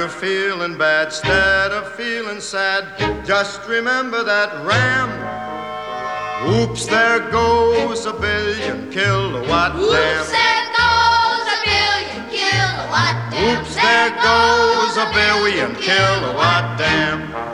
you're feeling bad, instead of feeling sad, just remember that ram. Oops, there goes a billion kilowatt dam. Oops, there goes a billion kilowatt dam. Oops, there goes a billion kilowatt dam.